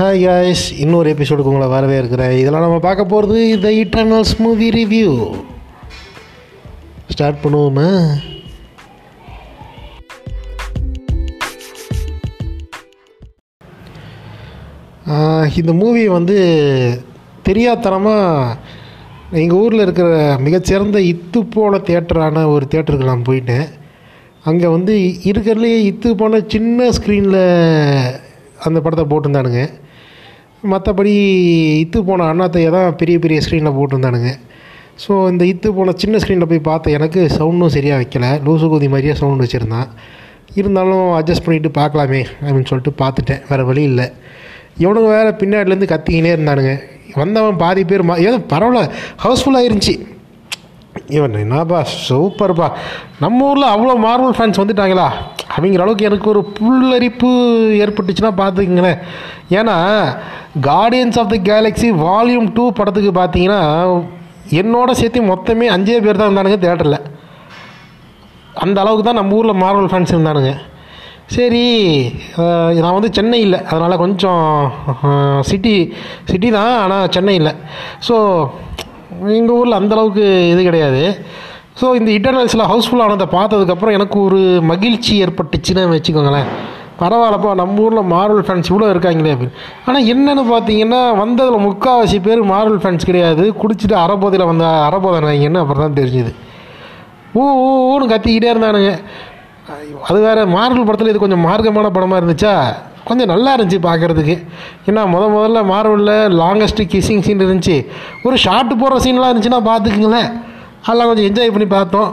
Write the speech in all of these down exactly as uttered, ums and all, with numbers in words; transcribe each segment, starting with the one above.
Hi guys, இன்னொரு எபிசோடுக்கு உங்களை வரவே இருக்கிறேன். இதெல்லாம் நம்ம பார்க்க போகிறது the Eternals movie review. Start பண்ணுவோமா? இந்த மூவி வந்து தெரியாதனமாக எங்கள் ஊரில் இருக்கிற மிகச்சிறந்த இத்து போன தியேட்டரான ஒரு தியேட்டருக்கு நான் போயிட்டேன். அங்கே வந்து இருக்கிறதுலே இத்து போன சின்ன ஸ்க்ரீனில் அந்த படத்தை போட்டிருந்தானுங்க. மற்றபடி இத்து போன அண்ணாத்தையை தான் பெரிய பெரிய ஸ்க்ரீனில் போட்டிருந்தானுங்க. ஸோ இந்த இத்து போன சின்ன ஸ்க்ரீனில் போய் பார்த்தேன். எனக்கு சவுண்டும் சரியாக வைக்கலை, லூசு கூதி மாதிரியே சவுண்டு வச்சுருந்தான். இருந்தாலும் அட்ஜஸ்ட் பண்ணிவிட்டு பார்க்கலாமே அப்படின்னு சொல்லிட்டு பார்த்துட்டேன். வேறு வழி இல்லை. இவனுங்க வேறு பின்னாடிலேருந்து கத்திக்கினே இருந்தானுங்க. வந்தவன் பாதி பேர் மா ஏதோ பரவாயில்ல, ஹவுஸ்ஃபுல்லாக இருந்துச்சு. இவன் என்னப்பா சூப்பர்ப்பா, நம்ம ஊரில் அவ்வளோ மார்வல் ஃபேன்ஸ் வந்துட்டாங்களா அப்படிங்கிற அளவுக்கு எனக்கு ஒரு புல்லரிப்பு ஏற்பட்டுச்சுன்னா பார்த்துக்கிங்களேன். ஏன்னா Guardians of the Galaxy volume two படத்துக்கு பார்த்தீங்கன்னா என்னோட சேர்த்து மொத்தமே அஞ்சே பேர் தான் இருந்தானுங்க தேட்டரில். அந்த அளவுக்கு தான் நம்ம ஊரில் மார்வல் ஃபேன்ஸ் இருந்தானுங்க. சரி, நான் வந்து சென்னை இல்லை, அதனால் கொஞ்சம் சிட்டி சிட்டி தான், ஆனால் சென்னை இல்லை. ஸோ எங்கள் ஊரில் அந்தளவுக்கு இது கிடையாது. ஸோ இந்த இட்டர்னல்ஸில் ஹவுஸ்ஃபுல் ஆனதை பார்த்ததுக்கப்புறம் எனக்கு ஒரு மகிழ்ச்சி ஏற்பட்டுச்சுன்னு வச்சுக்கோங்களேன். பரவாயில்லப்பா, நம்ம ஊரில் மார்வல் ஃபேன்ஸ் இவ்வளோ இருக்காங்களே அப்படின்னு. ஆனால் என்னென்னு பார்த்தீங்கன்னா வந்ததில் முக்கால்வாசி பேர் மார்வல் ஃபேன்ஸ் கிடையாது, குடிச்சிட்டு அறபோதையில் வந்த அறபோதைனாங்கன்னு அப்புறம் தான் தெரிஞ்சுது. ஊ ஊன்னு கத்திக்கிட்டே இருந்தானுங்க. அது வேறு மார்வல் படத்தில் இது கொஞ்சம் மார்க்கமான படமாக இருந்துச்சா, கொஞ்சம் நல்லா இருந்துச்சு பார்க்குறதுக்கு. ஏன்னா முத முதல்ல மார்வலில் லாங்கஸ்ட்டு கிஸ்ஸிங் சீன் இருந்துச்சு. ஒரு ஷார்ட்டு போடுற சீன்லாம் இருந்துச்சுன்னா பார்த்துக்குங்களேன், அதெல்லாம் கொஞ்சம் என்ஜாய் பண்ணி பார்த்தோம்.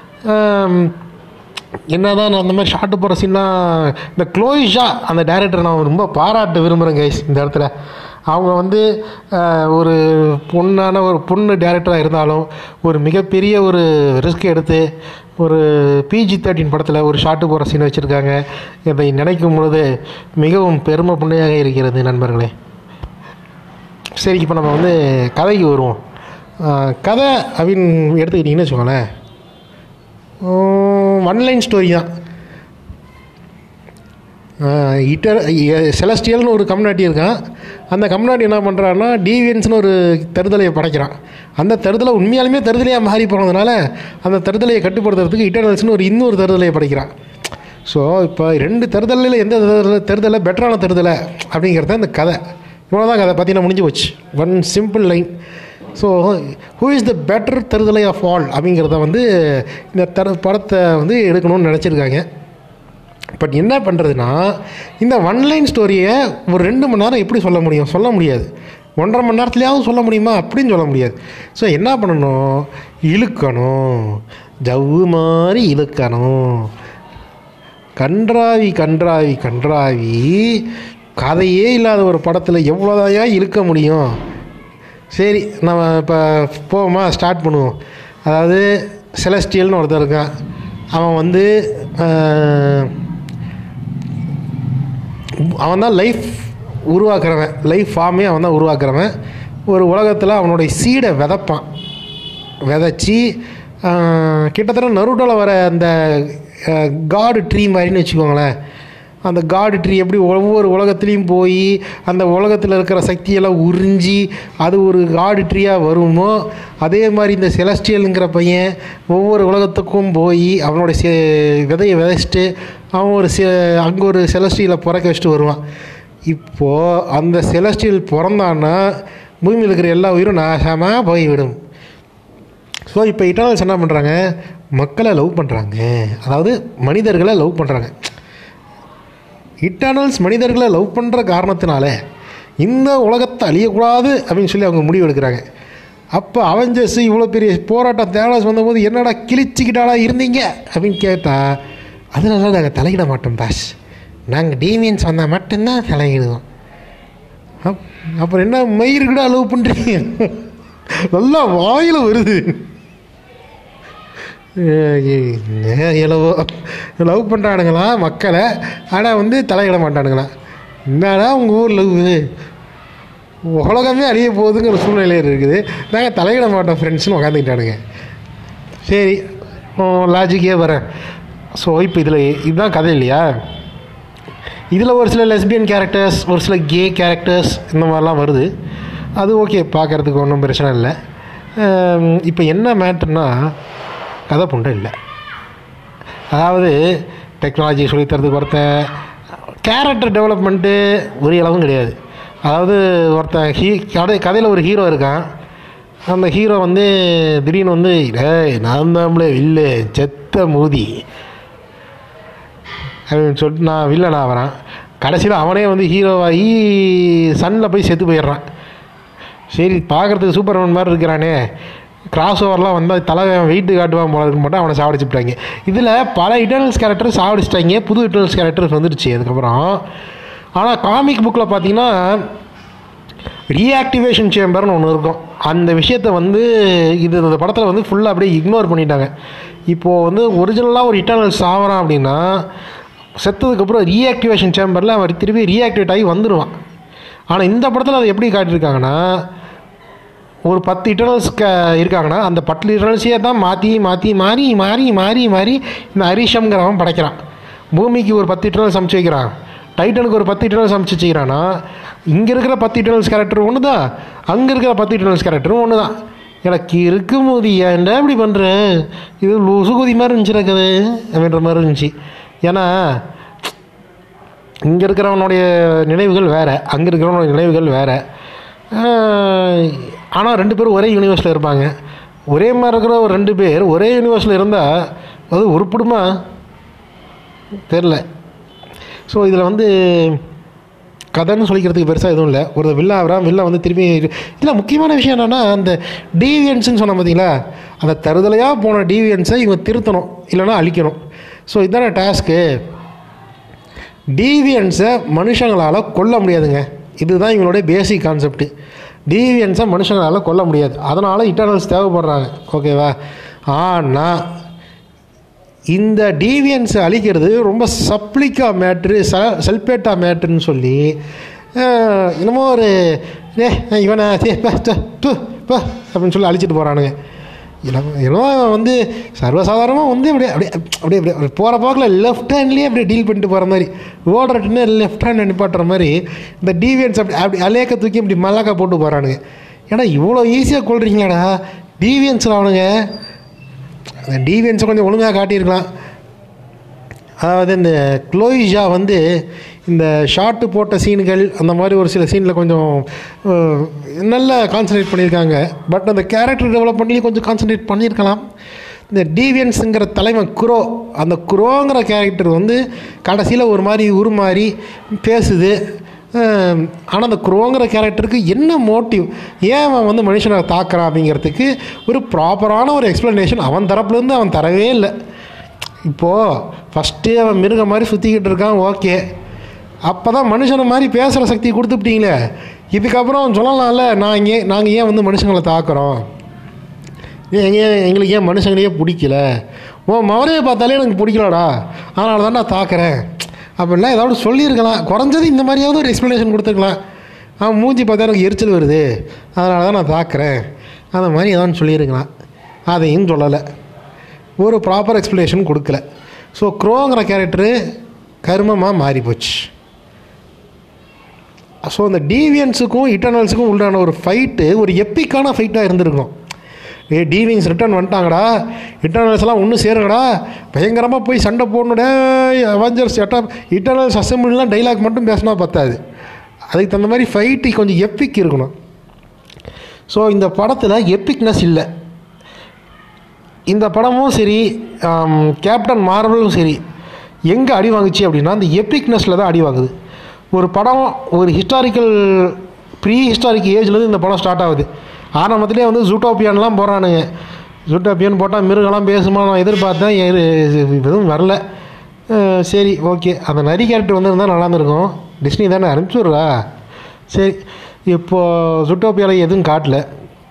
என்ன தான் நான் அந்த மாதிரி ஷார்ட்டு போடுற சீன்லாம் இந்த க்ளோயிஷா அந்த டைரக்டரை நான் ரொம்ப பாராட்ட விரும்புகிறேன் கைஸ். இந்த இடத்துல அவங்க வந்து ஒரு பொண்ணான ஒரு பொண்ணு டைரக்டராக இருந்தாலும் ஒரு மிகப்பெரிய ஒரு ரிஸ்க் எடுத்து ஒரு பிஜி தேர்ட்டின் படத்தில் ஒரு ஷார்ட்டு போகிற சீன் வச்சுருக்காங்க. இதை நினைக்கும் பொழுது மிகவும் பெருமை புண்ணையாக இருக்கிறது நண்பர்களே. சரி, இப்போ நம்ம வந்து கதைக்கு வருவோம். கதை அப்படின்னு எடுத்துக்கிட்டிங்கன்னு வச்சுக்கோங்களேன், ஒன்லைன் ஸ்டோரி தான். இட்டர் செலஸ்டியல்னு ஒரு கம்யூனிட்டி இருக்கான். அந்த கம்யூனிட்டி என்ன பண்ணுறான்னா டீவியன்ஸ்னு ஒரு தருதலையை படைக்கிறான். அந்த தருதலை உண்மையாலுமே தருதலையாக மாறி போனதுனால அந்த தருதலையை கட்டுப்படுத்துறதுக்கு இட்டர்னல்ஸ்னு ஒரு இன்னொரு தருதலையை படைக்கிறான். ஸோ இப்போ ரெண்டு தருதலையில் எந்த தருதலை பெட்டரான தருதலை அப்படிங்கிறத இந்த கதை. இவ்வளோ தான் கதை பார்த்தீங்கன்னா முடிஞ்சு போச்சு. One simple line. So who is the better தருதலை ஆஃப் ஆல் அப்படிங்கிறத வந்து இந்த தரு படத்தை வந்து எடுக்கணும்னு நினச்சிருக்காங்க. பட் என்ன பண்ணுறதுன்னா இந்த ஒன்லைன் ஸ்டோரியை ஒரு ரெண்டு மணி நேரம் எப்படி சொல்ல முடியும்? சொல்ல முடியாது. ஒன்றரை மணி நேரத்துலையாவது சொல்ல முடியுமா? அப்படின்னு சொல்ல முடியாது. ஸோ என்ன பண்ணணும், இழுக்கணும், ஜவ்வு மாதிரி இழுக்கணும். கன்றாவி கன்றாவி கன்றாவி கதையே இல்லாத ஒரு படத்தில் எவ்வளோதான் இழுக்க முடியும்? சரி, நம்ம இப்போ போவோமா, ஸ்டார்ட் பண்ணுவோம். அதாவது செலஸ்டியல்னு ஒருத்தர் இருக்கான். அவன் வந்து அவன் தான் லைஃப் உருவாக்குறவன், லைஃப் ஃபார்மே அவன் தான் உருவாக்குறவன். ஒரு உலகத்தில் அவனுடைய சீடை விதைப்பான். விதைச்சி கிட்டத்தட்ட நருட்டோவில் வர அந்த காடு ட்ரீ மாதிரின்னு வச்சுக்கோங்களேன். அந்த காடு ட்ரீ எப்படி ஒவ்வொரு உலகத்துலேயும் போய் அந்த உலகத்தில் இருக்கிற சக்தியெல்லாம் உறிஞ்சி அது ஒரு காடு ட்ரீயாக வருமோ, அதே மாதிரி இந்த செலஸ்டியலுங்கிற பையன் ஒவ்வொரு உலகத்துக்கும் போய் அவனோட செ விதையை விதைச்சிட்டு அவன் ஒரு செ அங்கே ஒரு செலஸ்டியலை பிறக்க வச்சுட்டு வருவான். இப்போது அந்த செலஸ்டியல் பிறந்தான்னா பூமியில் இருக்கிற எல்லா உயிரும் நாசமாக போய்விடும். ஸோ இப்போ இட்டர்னல்ஸ் என்ன பண்ணுறாங்க, மக்களை லவ் பண்ணுறாங்க, அதாவது மனிதர்களை லவ் பண்ணுறாங்க. இட்டர்னல்ஸ் மனிதர்களை லவ் பண்ணுற காரணத்தினால இந்த உலகத்தை அழியக்கூடாது அப்படின்னு சொல்லி அவங்க முடிவு எடுக்கிறாங்க. அப்போ அவெஞ்சர்ஸ் இவ்வளோ பெரிய போராட்டம் தேவலாஸ் வந்தபோது என்னடா கிழிச்சிக்கிட்டாடா இருந்தீங்க அப்படின்னு கேட்டால், அதனால நாங்கள் தலையிட மாட்டோம் பாஸ், நாங்கள் டீவியன்ஸ் வந்தால் மட்டும்தான் தலையிடுவோம். அப் அப்புறம் என்ன மயிருக்குடா லவ் பண்ணுறீங்க? நல்லா வாயில் வருது. எவ்வளவோ லவ் பண்ணுறானுங்களா மக்களை, ஆனால் வந்து தலையிட மாட்டானுங்களா? என்னடா உங்கள் ஊர் லவ், உலகமே அழிய போகுதுங்கிற சூழ்நிலையில் இருக்குது, நாங்கள் தலையிட மாட்டோம் ஃப்ரெண்ட்ஸ்னு உட்காந்துக்கிட்டானுங்க. சரி, லாஜிக்கே வரேன். ஸோ இப்போ இதில் இதுதான் கதை இல்லையா? இதில் ஒரு சில லெஸ்பியன் கேரக்டர்ஸ், ஒரு சில கே கேரக்டர்ஸ் இந்த மாதிரிலாம் வருது. அது ஓகே, பார்க்குறதுக்கு ஒன்றும் பிரச்சனை இல்லை. இப்போ என்ன மேட்டர்னா, கதை புண்டை இல்லை. அதாவது டெக்னாலஜி சொல்லித்தரதுக்கு ஒருத்தன், கேரக்டர் டெவலப்மெண்ட்டு ஒரு அளவும் கிடையாது. அதாவது ஒருத்தன் ஹீ கதை கதையில் ஒரு ஹீரோ இருக்கான். அந்த ஹீரோ வந்து திடீர்னு வந்து நான் தான்லே வில்லு செத்த மூதி அப்படின்னு சொல்லிட்டு நான் வில்லனா வரான். கடைசியில் அவனே வந்து ஹீரோவாகி சன்னில் போய் செத்து போயிடுறான். சரி, பார்க்குறதுக்கு சூப்பர்மேன் மாதிரி இருக்கிறானே, கிராஸ் ஓவர்லாம் வந்தால் தலை வெயிட்டு காட்டுவான் போல இருக்க மாட்டேன், அவனை சாவடிச்சுட்டாங்க. இதில் பல இட்டர்னல்ஸ் கேரக்டர் சாவடிச்சிட்டாங்க, புது இட்டர்னல்ஸ் கேரக்டர்ஸ் வந்துடுச்சு அதுக்கப்புறம். ஆனால் காமிக் புக்கில் பார்த்தீங்கன்னா ரீஆக்டிவேஷன் சேம்பர்னு ஒன்று இருக்கும். அந்த விஷயத்தை வந்து இது இந்த படத்தில் வந்து ஃபுல்லாக அப்படியே இக்னோர் பண்ணிட்டாங்க. இப்போது வந்து ஒரிஜினலாக ஒரு இட்டர்னல்ஸ் ஆகிறான் அப்படின்னா செத்ததுக்கப்புறம் ரீஆக்டிவேஷன் சேம்பரில் அவர் திருப்பி ரீஆக்டிவேட் ஆகி வந்துடுவான். ஆனால் இந்த படத்தில் அதை எப்படி காட்டியிருக்காங்கன்னா, ஒரு பத்து இட்டர்னல்ஸ் க இருக்காங்கன்னா அந்த பத்து இட்டர்னல்ஸையே தான் மாற்றி மாற்றி மாறி மாறி மாறி மாறி இந்த ஹரிஷம்ங்கிறவன் படைக்கிறான். பூமிக்கு ஒரு பத்து இட்டர்னல்ஸ் அமைச்சு வைக்கிறான், டைட்டனுக்கு ஒரு பத்து இட்டர்னல்ஸ் அமைச்சு வச்சுக்கிறான்னா, இங்கே இருக்கிற பத்து இட்டர்னல்ஸ் கேரக்டர் ஒன்று தான், அங்கே இருக்கிற பத்து இட்டர்னல்ஸ் கேரக்டரும் ஒன்று தான். எனக்கு இருக்கும் போது ஏன்டா இப்படி பண்ணுறேன், இது லூசுகுதி மாதிரி இருந்துச்சு இருக்குது அப்படின்ற மாதிரி இருந்துச்சு. ஏன்னா இங்கே இருக்கிறவனுடைய நினைவுகள் வேறு, அங்கே இருக்கிறவனுடைய நினைவுகள் வேறு. ஆனால் ரெண்டு பேரும் ஒரே யூனிவர்ஸில் இருப்பாங்க. ஒரே மாதிரி இருக்கிற ஒரு ரெண்டு பேர் ஒரே யூனிவர்ஸில் இருந்தால் அது உருப்படுமா தெரில. ஸோ இதில் வந்து கதைன்னு சொல்லிக்கிறதுக்கு பெருசாக எதுவும் இல்லை. ஒரு வில்லா ஆகிறான், வில்லா வந்து திரும்பி இதில் முக்கியமான விஷயம் என்னென்னா, அந்த டீவியன்ஸுன்னு சொன்ன பார்த்தீங்களா, அந்த தருதலையாக போன டீவியன்ஸை இவங்க திருத்தணும், இல்லைனா அழிக்கணும். ஸோ இதுதானே டாஸ்க்கு. டீவியன்ஸை மனுஷங்களால் கொல்ல முடியாதுங்க, இதுதான் இவங்களுடைய பேசிக் கான்செப்ட்டு. டீவியன்ஸை மனுஷங்களால் கொல்ல முடியாது, அதனால் இட்டர்னல்ஸ் தேவைப்படுறாங்க, ஓகேவா. ஆனால் இந்த டீவியன்ஸை அழிக்கிறது ரொம்ப சப்ளிக்கா மேட்ரு, ச செல்பேட்டா மேட்ருன்னு சொல்லி என்னமோ ஒரு ஏ இவனை அப்படின்னு சொல்லி அழிச்சிட்டு போகிறானுங்க. ஏன்னா வந்து சர்வசாதாரணமாக வந்து அப்படியே அப்படியே அப்படியே அப்படியே போகிற போக்கில் லெஃப்ட் ஹேண்ட்லேயே அப்படியே டீல் பண்ணிட்டு போகிற மாதிரி, ஓடுறட்டுன்னு லெஃப்ட் ஹேண்ட் நிப்பாட்டுற மாதிரி இந்த டீவியன்ஸ் அப்படி அப்படி அலேக்க தூக்கி இப்படி மல்லாக்கா போட்டு போகிறானுங்க. ஏன்னா இவ்வளோ ஈஸியாக கொள்றீங்களாடா டீவியன்ஸில் அவனுங்க. அந்த டீவியன்ஸை கொஞ்சம் ஒழுங்காக காட்டியிருக்கலாம். அதாவது இந்த க்ளோயிஷா வந்து இந்த ஷார்ட்டு போட்ட சீன்கள் அந்த மாதிரி ஒரு சில சீனில் கொஞ்சம் நல்லா கான்சன்ட்ரேட் பண்ணியிருக்காங்க. பட் அந்த கேரக்டர் டெவலப்மெண்ட்லேயும் கொஞ்சம் கான்சன்ட்ரேட் பண்ணியிருக்கலாம். இந்த டீவியன்ஸுங்கிற தலைவன் குரோ, அந்த குரோங்கிற கேரக்டர் வந்து கடைசியில் ஒரு மாதிரி உருமாறி பேசுது. ஆனால் அந்த குரோங்கிற கேரக்டருக்கு என்ன மோட்டிவ், ஏன் அவன் வந்து மனுஷனை தாக்குறான் அப்படிங்கிறதுக்கு ஒரு ப்ராப்பரான ஒரு எக்ஸ்ப்ளனேஷன் அவன் தரப்புலேருந்து அவன் தரவே இல்லை. இப்போது ஃபஸ்ட்டு அவன் மிருக மாதிரி சுற்றிக்கிட்டு இருக்கான், ஓகே. அப்போ தான் மனுஷனை மாதிரி பேசுகிற சக்தி கொடுத்துப்பிட்டீங்களே, இதுக்கப்புறம் சொல்லலாம்ல, நான் இங்கே நாங்கள் ஏன் வந்து மனுஷங்களை தாக்குறோம், எங்கே எங்களுக்கு ஏன் மனுஷங்களையே பிடிக்கல, ஓ மவரையை பார்த்தாலே எனக்கு பிடிக்கலடா அதனால தான் நான் தாக்குறேன் அப்படின்லாம் ஏதாவது சொல்லியிருக்கலாம். குறைஞ்சது இந்த மாதிரியாவது ஒரு எக்ஸ்ப்ளனேஷன் கொடுத்துருக்கலாம். அவன் மூஞ்சி பார்த்தா எனக்கு எரிச்சல் வருது அதனால தான் நான் தாக்குறேன் அந்த மாதிரி ஏதாவது சொல்லியிருக்கலாம். அதையும் சொல்லலை, ஒரு ப்ராப்பர் எக்ஸ்ப்ளனேஷன் கொடுக்கல. ஸோ க்ரோங்கிற கேரக்டரு கர்மமாக மாறி போச்சு. ஸோ அந்த டீவியன்ஸுக்கும் இட்டர்னல்ஸுக்கும் உண்டான ஒரு ஃபைட்டு ஒரு எப்பிக்கான ஃபைட்டாக இருந்திருக்கும். ஏ டீவியன்ஸ் ரிட்டர்ன் வந்துட்டாங்கடா, இட்டர்னல்ஸ் எல்லாம் ஒன்று சேருங்கடா, பயங்கரமாக போய் சண்டை போடணுடே, அவெஞ்சர்ஸ் எட்டா இட்டர்னல்ஸ் அசம்பிள்லாம் டைலாக் மட்டும் பேசினா பத்தாது, அதுக்கு தகுந்த மாதிரி ஃபைட்டு கொஞ்சம் எப்பிக் இருக்கணும். ஸோ இந்த படத்தில் எப்பிக்னஸ் இல்லை. இந்த படமும் சரி கேப்டன் மார்வலும் சரி எங்கே அடி வாங்குச்சு அப்படின்னா அந்த எப்பிக்னஸில் தான் அடி வாங்குது. ஒரு படம் ஒரு ஹிஸ்டாரிக்கல் ப்ரீ ஹிஸ்டாரிக் ஏஜ்லேருந்து இந்த படம் ஸ்டார்ட் ஆகுது. ஆரம்பத்திலே வந்து ஜூட்டோப்பியான்லாம் போகிறானுங்க. ஜூட்டோப்பியான் போட்டால் மிருகெல்லாம் பேசுமா நான் எதிர்பார்த்தேன், எதுவும் வரல. சரி ஓகே, அந்த நரி கேரக்டர் வந்துருந்தால் நல்லாயிருக்கும், டிஸ்னி தானே அனுப்பிச்சுடுறா. சரி, இப்போது ஜூட்டோப்பியாவில் எதுவும் காட்டல.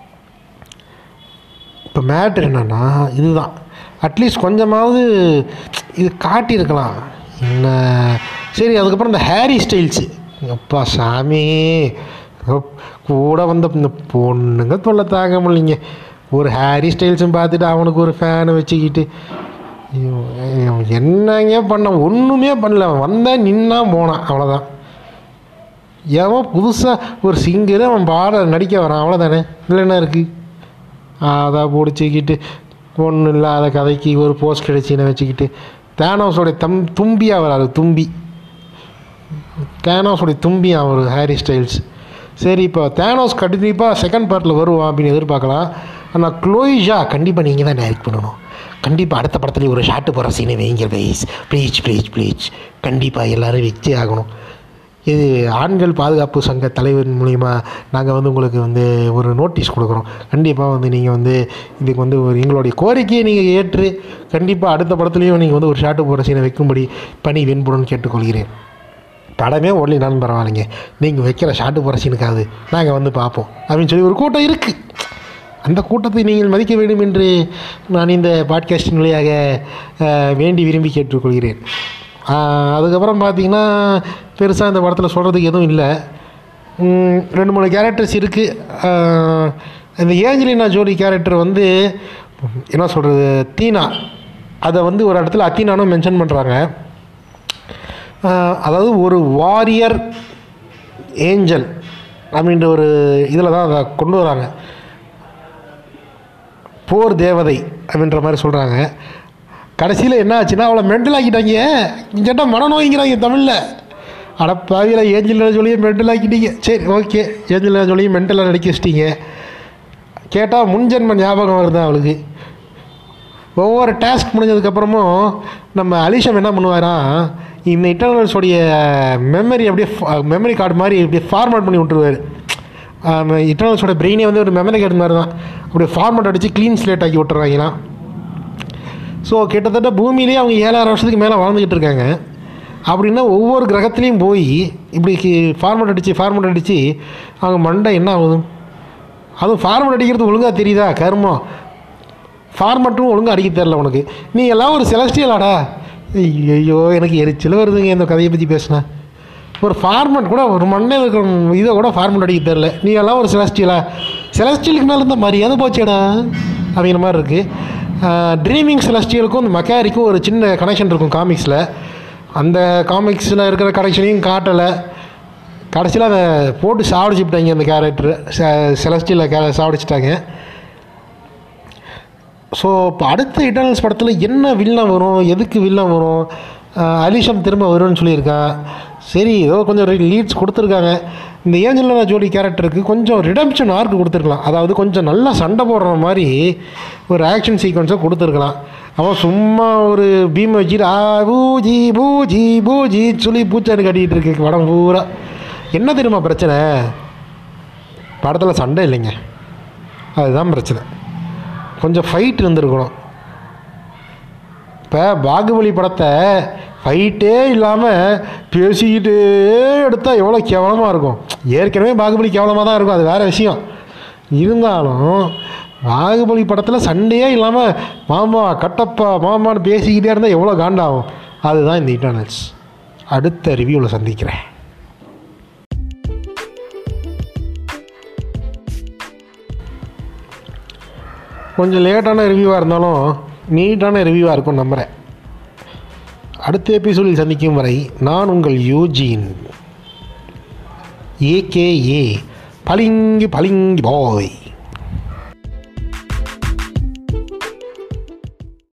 இப்போ மேட்ரு என்னென்னா இதுதான், அட்லீஸ்ட் கொஞ்சமாவது இது காட்டியிருக்கலாம் என்ன. சரி, அதுக்கப்புறம் இந்த ஹேரி ஸ்டைல்ஸு, அப்பா சாமி கூட வந்த இந்த பொண்ணுங்க தொல்லை தாங்க முடியலைங்க. ஒரு ஹேரி ஸ்டைல்ஸும் பார்த்துட்டு அவனுக்கு ஒரு ஃபேனை வச்சுக்கிட்டு என்னங்க பண்ண, ஒன்றுமே பண்ணல. அவன் வந்தேன் நின்னா போனான், அவ்வளோதான். ஏன் புதுசாக ஒரு சிங்கரு அவன் பாட நடிக்க வரான், அவ்வளோதானே. இல்லை என்ன இருக்குது, அதை பிடிச்சிக்கிட்டு ஒன்றும் இல்லாத கதைக்கு ஒரு போஸ்ட் கிடைச்சின்னு வச்சுக்கிட்டு தேனோஸோடைய தம் தும்பியாக வராரு, தும்பி தேனோஸோடைய தும்பி அவர் ஹேரி ஸ்டைல்ஸ். சரி, இப்போ தேனோஸ் கண்டிப்பாக செகண்ட் பார்ட்டில் வருவான் அப்படின்னு எதிர்பார்க்கலாம். ஆனால் க்ளோயிஷா கண்டிப்பாக நீங்கள் தான் டைரக்ட் பண்ணணும். கண்டிப்பாக அடுத்த படத்துலேயும் ஒரு ஷாட்டு போகிற சீனை வைங்க ப்ளீஸ் ப்ளீஸ் ப்ளீஸ் ப்ளீஸ். கண்டிப்பாக எல்லோரும் வச்சே ஆகணும். இது ஆண்கள் பாதுகாப்பு சங்க தலைவர் மூலிமா நாங்கள் வந்து உங்களுக்கு வந்து ஒரு நோட்டீஸ் கொடுக்குறோம். கண்டிப்பாக வந்து நீங்கள் வந்து இதுக்கு வந்து ஒரு எங்களுடைய கோரிக்கையை நீங்கள் ஏற்று கண்டிப்பாக அடுத்த படத்துலேயும் நீங்கள் வந்து ஒரு ஷாட்டு போகிற சீனை வைக்கும்படி பணி வெண்புடன்னு கேட்டுக்கொள்கிறேன். படமே ஓடலினாலும் பரவாயில்லைங்க, நீங்கள் வைக்கிற ஷாட்டு போகிற சீனுக்காவது நாங்கள் வந்து பார்ப்போம் அப்படின்னு சொல்லி ஒரு கூட்டம் இருக்குது. அந்த கூட்டத்தை நீங்கள் மதிக்க வேண்டும் என்று நான் இந்த பாட்காஸ்டின் வழியாக வேண்டி விரும்பி கேட்டுக்கொள்கிறேன். அதுக்கப்புறம் பார்த்திங்கன்னா பெருசாக இந்த படத்தில் சொல்கிறதுக்கு எதுவும் இல்லை. ரெண்டு மூணு கேரக்டர்ஸ் இருக்குது. இந்த ஏஞ்சலினா ஜோலி கேரக்டர் வந்து என்ன சொல்கிறது, தீனா, அதை வந்து ஒரு இடத்துல அத்தீனானும் மென்ஷன் பண்ணுறாங்க. அதாவது ஒரு வாரியர் ஏஞ்சல் அப்படின்ற ஒரு இதில் தான் அதை கொண்டு வராங்க. போர் தேவதை அப்படின்ற மாதிரி சொல்கிறாங்க. கடைசியில் என்ன ஆச்சுன்னா அவளை மென்டல் ஆக்கிட்டாங்க. கேட்டால் மனநோய்ங்கிறாங்க தமிழில். அடப்பாவியில் ஏஞ்சலினா ஜோலியை மென்டல் ஆக்கிட்டீங்க. சரி, ஓகே, ஏஞ்சலினா ஜோலியை மென்டலாக நடிக்க வச்சிட்டீங்க. கேட்டால் முன்ஜென்ம ஞாபகம் வருது அவளுக்கு. ஒவ்வொரு டாஸ்க் முடிஞ்சதுக்கப்புறமும் நம்ம அலிஷம் என்ன பண்ணுவாராம், இந்த இட்டர்னல்ஸோடைய மெமரி அப்படியே மெமரி கார்டு மாதிரி அப்படியே ஃபார்மேட் பண்ணி விட்டுருவார். இட்டர்னல்ஸோட பிரெயினே வந்து ஒரு மெமரி கார்டு மாதிரி தான், அப்படியே ஃபார்மேட் அடித்து க்ளீன் ஸ்லேட் ஆக்கி விட்டுறாங்கன்னா. ஸோ கிட்டத்தட்ட பூமியிலேயே அவங்க ஏழாயிரம் வருஷத்துக்கு மேலே வாழ்ந்துக்கிட்டு இருக்காங்க. அப்படின்னா ஒவ்வொரு கிரகத்துலேயும் போய் இப்படி ஃபார்மேட் அடித்து ஃபார்மேட் அடித்து அவங்க மண்டை என்ன ஆகுது. அதுவும் ஃபார்மேட் அடிக்கிறது ஒழுங்காக தெரியுதா, கர்மம். ஃபார்மேட்டும் ஒழுங்காக அடிக்க தெரில உனக்கு. நீ எல்லாம் ஒரு செலஸ்டியலாடா. ஐயோ, எனக்கு எரிச்சல் வருதுங்க இந்த கதையை பற்றி பேசினேன். ஒரு ஃபார்மேட் கூட, ஒரு மண்ணை இருக்கிற இதை கூட ஃபார்மேட் அடிக்க தெரில. நீ எல்லாம் ஒரு செலஸ்டியலா. செலஸ்டியலுக்கு மேலே இருந்தால் மரியாதை போச்சேடா அப்படிங்கிற மாதிரி இருக்குது. ட்ரீமிங் செலஸ்டியலுக்கும் இந்த மெக்காரிக்கும் ஒரு சின்ன கனெக்ஷன் இருக்கும் காமிக்ஸில். அந்த காமிக்ஸில் இருக்கிற கனெக்ஷனையும் காட்டலை. கடைசியில் அதை போட்டு சாவடிச்சுட்டாங்க அந்த கேரக்டரு. செலஸ்டியலில் கே சாவடிச்சிட்டாங்க. ஸோ இப்போ அடுத்த இட்டர்னல்ஸ் படத்தில் என்ன வில்லன் வரும், எதுக்கு வில்லன் வரும், அலிஷம் திரும்ப வரும்னு சொல்லியிருக்கான். சரி, ஏதோ கொஞ்சம் லீட்ஸ் கொடுத்துருக்காங்க. இந்த ஏஞ்சலினா ஜோலி கேரக்டருக்கு கொஞ்சம் ரிடம்ஷன் ஆர்க் கொடுத்துருக்கலாம். அதாவது கொஞ்சம் நல்லா சண்டை போடுற மாதிரி ஒரு ஆக்ஷன் சீக்வன்ஸை கொடுத்துருக்கலாம். அவன் சும்மா ஒரு பீமை வச்சுட்டு ஆ பூஜி பூஜி பூஜி சொல்லி பூச்சான்னு கட்டிகிட்டு இருக்கு படம் பூரா. என்ன தெரியுமா பிரச்சனை, படத்தில் சண்டை இல்லைங்க, அதுதான் பிரச்சனை. கொஞ்சம் ஃபைட் இருந்திருக்கணும். இப்போ பாகுபலி படத்தை ஃபைட்டே இல்லாமல் பேசிக்கிட்டே எடுத்தால் எவ்வளோ கேவலமாக இருக்கும். ஏற்கனவே பாகுபலி கேவலமாக தான் இருக்கும், அது வேறு விஷயம். இருந்தாலும் பாகுபலி படத்தில் சண்டையே இல்லாமல் மாமா கட்டப்பா மாமான்னு பேசிக்கிட்டே இருந்தால் எவ்வளோ காண்டாகும். அதுதான் இந்த இட்டர்னல்ஸ். அடுத்த ரிவ்யூவில் சந்திக்கிறேன். கொஞ்சம் லேட்டான ரிவ்யூவாக இருந்தாலும் நீட்டான ரிவ்யூவாக இருக்கும் நம்புகிறேன். அடுத்த எபிசோடில் சந்திக்கும் வரை நான் உங்கள் யூஜின் ஏகேஏ பளிங்கு பளிங்கு பாய்.